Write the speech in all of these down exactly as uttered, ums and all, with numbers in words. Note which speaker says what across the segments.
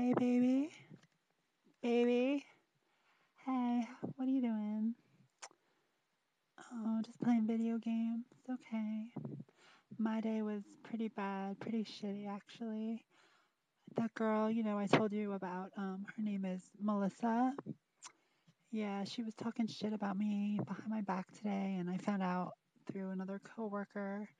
Speaker 1: Hey, baby. Baby. Hey, what are you doing? Oh, just playing video games. Okay. My day was pretty bad, pretty shitty, actually. That girl, you know, I told you about, um, her name is Melissa. Yeah, she was talking shit about me behind my back today, and I found out through another coworker.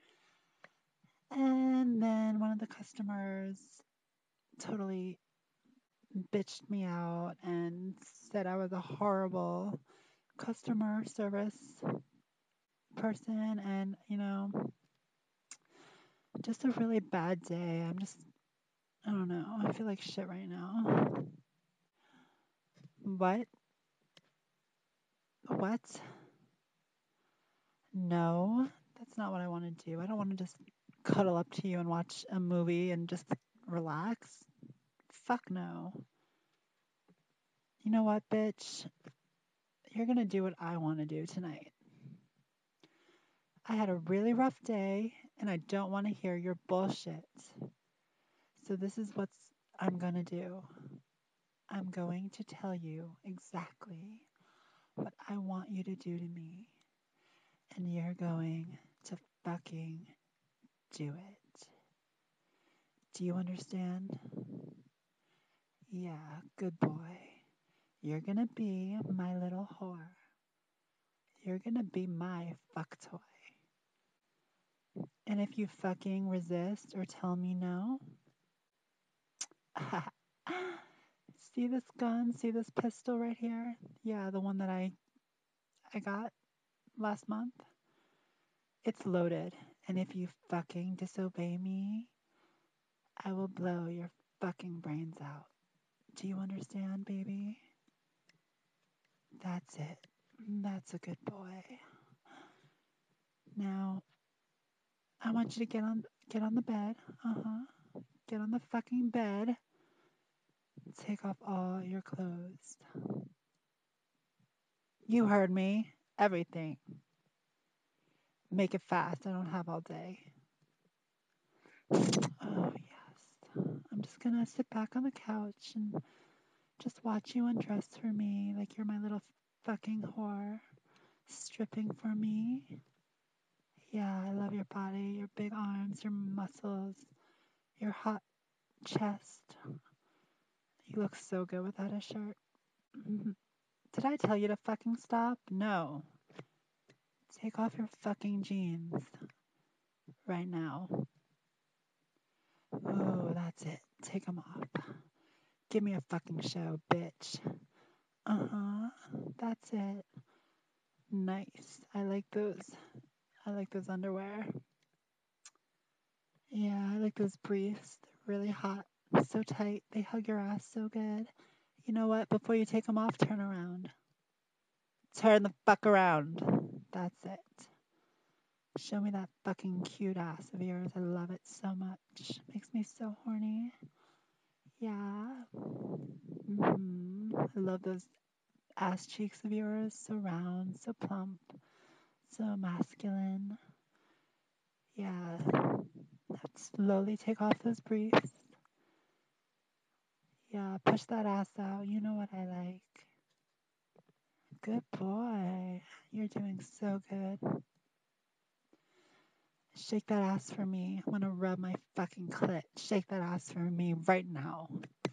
Speaker 1: And then one of the customers totally bitched me out and said I was a horrible customer service person, and you know, just a really bad day. I'm just, I don't know. I feel like shit right now. What? What? No, that's not what I want to do. I don't want to just cuddle up to you and watch a movie and just relax. Fuck no. You know what, bitch? You're gonna do what I want to do tonight. I had a really rough day and I don't want to hear your bullshit. So this is what I'm gonna do. I'm going to tell you exactly what I want you to do to me, and you're going to fucking do it. Do you understand? Yeah, good boy. You're gonna be my little whore. You're gonna be my fuck toy. And if you fucking resist or tell me no, see this gun? See this pistol right here? Yeah, the one that I I got last month. It's loaded. And if you fucking disobey me, I will blow your fucking brains out. Do you understand, baby? That's it. That's a good boy. Now, I want you to get on get on the bed. Uh-huh. Get on the fucking bed. Take off all your clothes. You heard me. Everything. Make it fast. I don't have all day. Oh, yes. I'm just gonna sit back on the couch and just watch you undress for me like you're my little fucking whore. Stripping for me. Yeah, I love your body, your big arms, your muscles, your hot chest. You look so good without a shirt. Mhm. Did I tell you to fucking stop? No. Take off your fucking jeans right now. Oh, that's it. Take them off. Give me a fucking show, bitch. Uh huh. That's it. Nice. I like those. I like those underwear. Yeah, I like those briefs. They're really hot. So tight. They hug your ass so good. You know what? Before you take them off, turn around. Turn the fuck around. That's it. Show me that fucking cute ass of yours. I love it so much. Makes me so horny. Yeah. hmm I love those ass cheeks of yours. So round, so plump, so masculine. Yeah. Slowly take off those briefs. Yeah, push that ass out. You know what I like. Good boy. You're doing so good. Shake that ass for me. I want to rub my fucking clit. Shake that ass for me right now.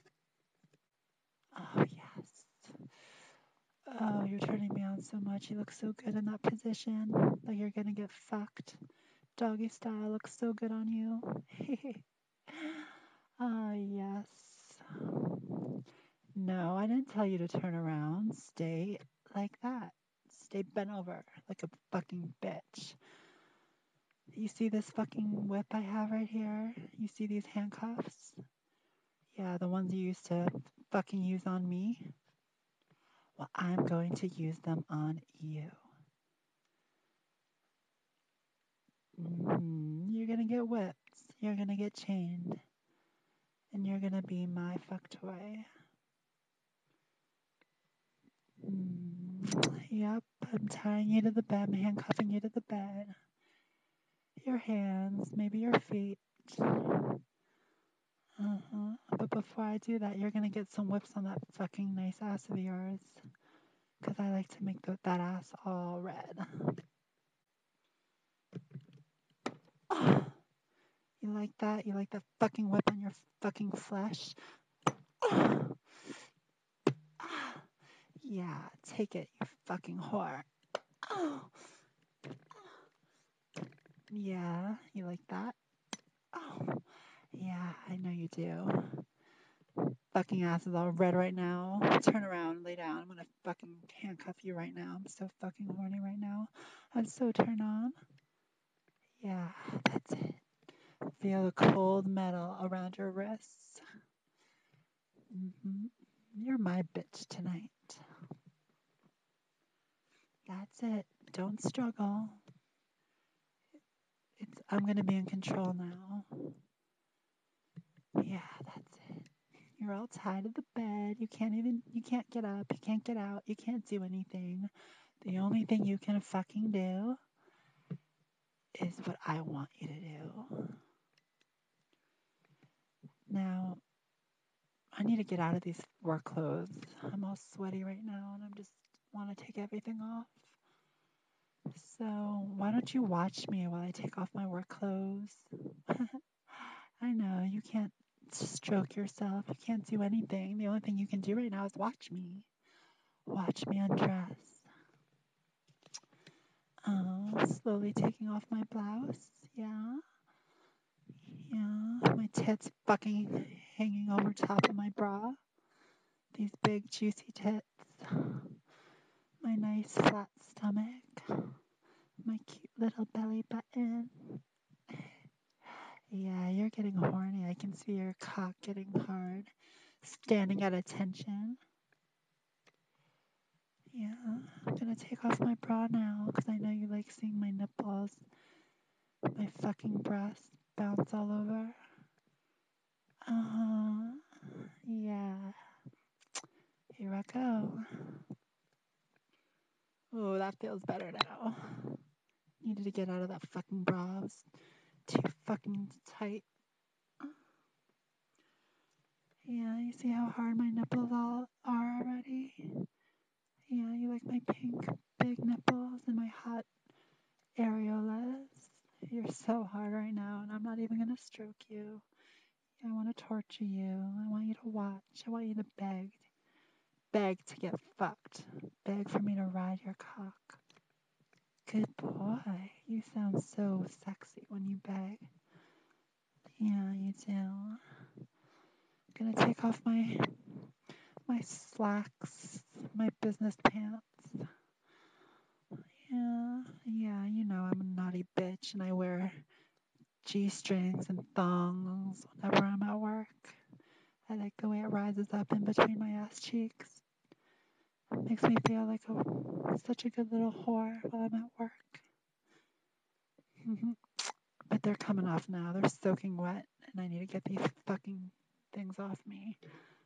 Speaker 1: Oh, yes. Oh, you're turning me on so much. You look so good in that position. Like you're gonna get fucked. Doggy style looks so good on you. Ah, yes. No, I didn't tell you to turn around. Stay like that. Stay bent over like a fucking bitch. You see this fucking whip I have right here? You see these handcuffs? Yeah, the ones you used to fucking use on me? Well, I'm going to use them on you. hmm You're gonna get whipped. You're gonna get chained. And you're gonna be my fuck toy. Mm, yep, I'm tying you to the bed. I'm handcuffing you to the bed. Your hands, maybe your feet. Uh-huh. But before I do that, you're gonna get some whips on that fucking nice ass of yours. Cause I like to make the, that ass all red. You like that? You like that fucking whip on your fucking flesh? Yeah, take it, you fucking whore. Yeah, you like that? Oh, yeah, I know you do. Fucking ass is all red right now. Turn around, lay down. I'm gonna fucking handcuff you right now. I'm so fucking horny right now. I'm so turned on. Yeah, that's it. Feel the cold metal around your wrists. hmm You're my bitch tonight. That's it. Don't struggle. It's I'm gonna be in control now. Yeah, that's it. You're all tied to the bed. You can't even you can't get up. You can't get out. You can't do anything. The only thing you can fucking do is what I want you to do. Now, I need to get out of these work clothes. I'm all sweaty right now and I just want to take everything off. So, why don't you watch me while I take off my work clothes? I know, you can't stroke yourself. You can't do anything. The only thing you can do right now is watch me. Watch me undress. Oh, slowly taking off my blouse. Yeah. Yeah. My tits fucking hanging over top of my bra. These big juicy tits. My nice flat stomach. My cute little belly button. Yeah, you're getting horny. I can see your cock getting hard. Standing at attention. Yeah, I'm gonna take off my bra now because I know you like seeing my nipples, my fucking breasts bounce all over. Uh huh. Yeah. Here I go. Oh, that feels better now. Needed to get out of that fucking bra. It was too fucking tight. Yeah, you see how hard my nipples all are already? Yeah, you like my pink big nipples and my hot areolas? You're so hard right now, and I'm not even gonna stroke you. I want to torture you. I want you to watch. I want you to beg. Beg to get fucked. Beg for me to ride your cock. Good boy. You sound so sexy when you beg. Yeah, you do. Gonna take off my my slacks, my business pants. Yeah, yeah, you know I'm a naughty bitch and I wear G-strings and thongs whenever I'm at work. I like the way it rises up in between my ass cheeks. It makes me feel like a such a good little whore while I'm at work. But they're coming off now. They're soaking wet, and I need to get these fucking things off me.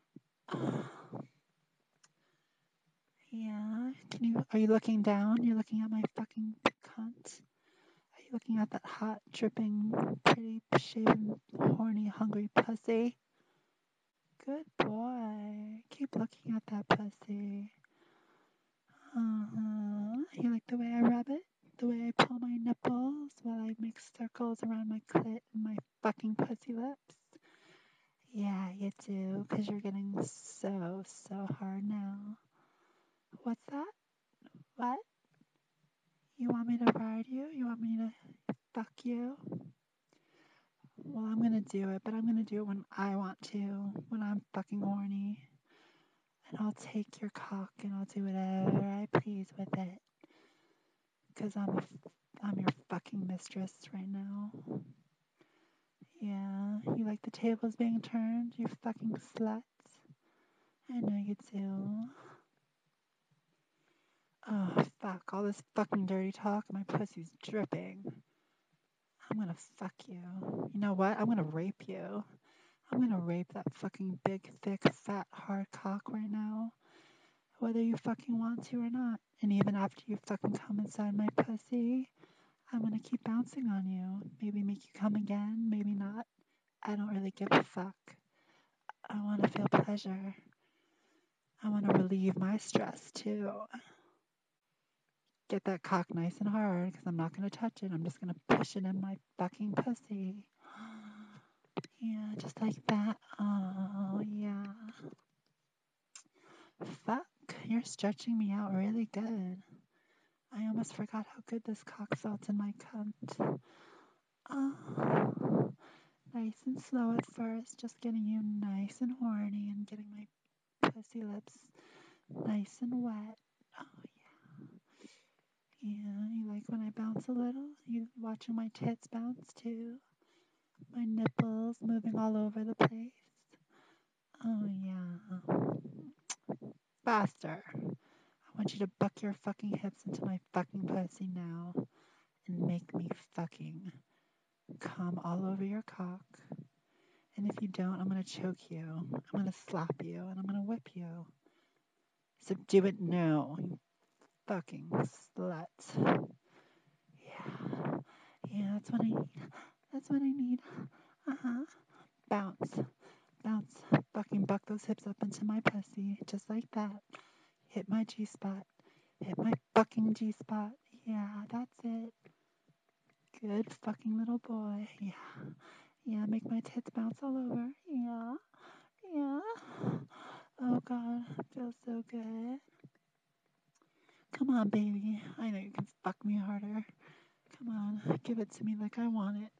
Speaker 1: Yeah. Can you? Are you looking down? You're looking at my fucking cunt. Are you looking at that hot, dripping, pretty, shaven, horny, hungry pussy? Good boy. Keep looking at that pussy. Uh-huh. You like the way I rub it? The way I pull my nipples while I make circles around my clit and my fucking pussy lips? Yeah, you do, because you're getting so, so hard now. What's that? What? You want me to ride you? You want me to fuck you? Well, I'm gonna do it, but I'm gonna do it when I want to, when I'm fucking horny. And I'll take your cock and I'll do whatever I please with it. Because I'm, a, I'm your fucking mistress right now. Yeah, you like the tables being turned, you fucking sluts? I know you do. Oh, fuck, all this fucking dirty talk, my pussy's dripping. I'm gonna fuck you. You know what? I'm gonna rape you. I'm gonna rape that fucking big, thick, fat, hard cock right now. Whether you fucking want to or not. And even after you fucking come inside my pussy, I'm gonna keep bouncing on you. Maybe make you come again, maybe not. I don't really give a fuck. I want to feel pleasure. I want to relieve my stress too. Get that cock nice and hard because I'm not going to touch it. I'm just going to push it in my fucking pussy. Yeah, just like that. Oh, yeah. Fuck, you're stretching me out really good. I almost forgot how good this cock felt in my cunt. Oh, nice and slow at first, just getting you nice and horny and getting my pussy lips nice and wet. Oh, yeah. Yeah, you like when I bounce a little? You watching my tits bounce too? My nipples moving all over the place? Oh, yeah. Faster. I want you to buck your fucking hips into my fucking pussy now and make me fucking come all over your cock. And if you don't, I'm gonna choke you. I'm gonna slap you and I'm gonna whip you. So do it now, you fucking slut. Yeah. Yeah, that's what I need. That's what I need. Uh-huh. Bounce. Bounce. Fucking buck those hips up into my pussy. Just like that. Hit my G spot. Hit my fucking G spot. Yeah, that's it. Good fucking little boy. Yeah. Yeah, make my tits bounce all over. Yeah. Yeah. Oh god, it feels so good. Come on, baby. I know you can fuck me harder. Come on, give it to me like I want it.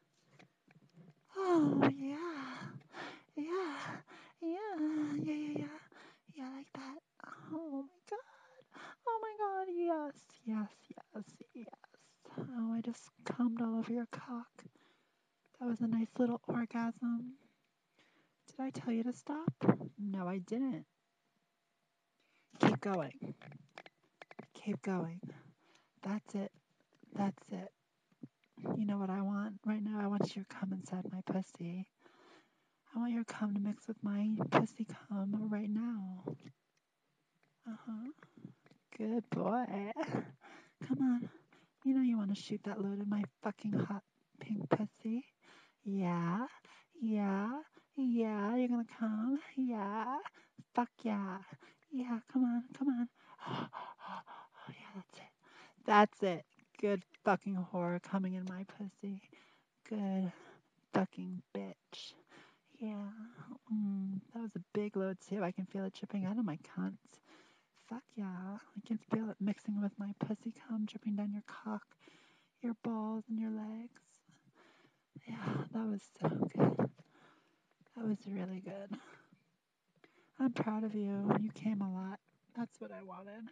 Speaker 1: Oh yeah. Yeah. Yeah. Yeah, yeah, yeah. Yeah, like that. Oh my god. Oh my god, yes. Yes, yes, yes. Oh, I just cummed all over your cock. That was a nice little orgasm. Did I tell you to stop? No, I didn't. Keep going. Keep going. That's it. That's it. You know what I want right now? I want your cum inside my pussy. I want your cum to mix with my pussy cum right now. Uh-huh. Good boy. Come on. You know you want to shoot that load in my fucking hot pink pussy. Yeah. Yeah. Yeah. You're gonna come. Yeah. Fuck yeah. Yeah. Come on. Come on. Oh, yeah, that's it. That's it. Good fucking whore coming in my pussy. Good fucking bitch. Yeah. Mm, that was a big load too. I can feel it dripping out of my cunt. Fuck yeah. I can feel it mixing with my pussy cum dripping down your cock, your balls, and your legs. Yeah, that was so good. That was really good. I'm proud of you. You came a lot. That's what I wanted.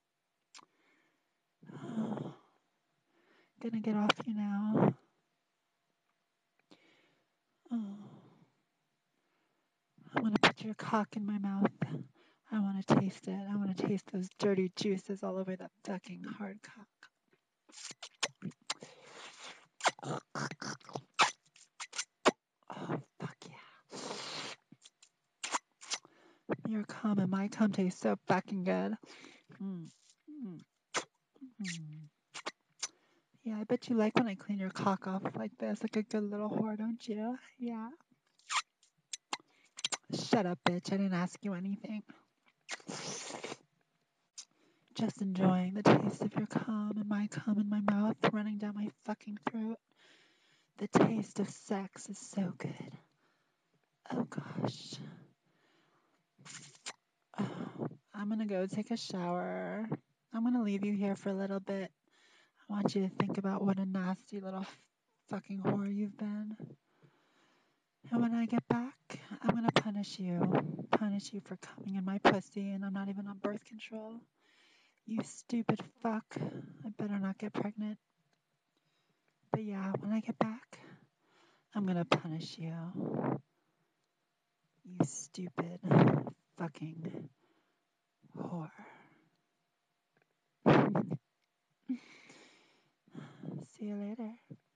Speaker 1: Gonna get off you now. Oh. I want to put your cock in my mouth. I want to taste it. I want to taste those dirty juices all over that fucking hard cock. Oh, fuck yeah. Your cum and my cum taste so fucking good. Mm. Mm. Mm. Yeah, I bet you like when I clean your cock off like this, like a good little whore, don't you? Yeah. Shut up, bitch. I didn't ask you anything. Just enjoying the taste of your cum and my cum in my mouth running down my fucking throat. The taste of sex is so good. Oh gosh. Oh, I'm gonna go take a shower. I'm gonna leave you here for a little bit. I want you to think about what a nasty little fucking whore you've been. And when I get back, I'm gonna punish you. Punish you for coming in my pussy and I'm not even on birth control. You stupid fuck. I better not get pregnant. But yeah, when I get back, I'm gonna punish you. You stupid fucking whore. See you later.